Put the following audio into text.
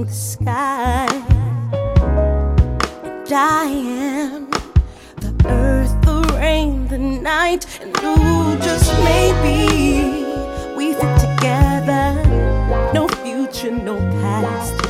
the sky. And I am the earth, the rain, the night, and ooh, just maybe we fit together. No future, no past.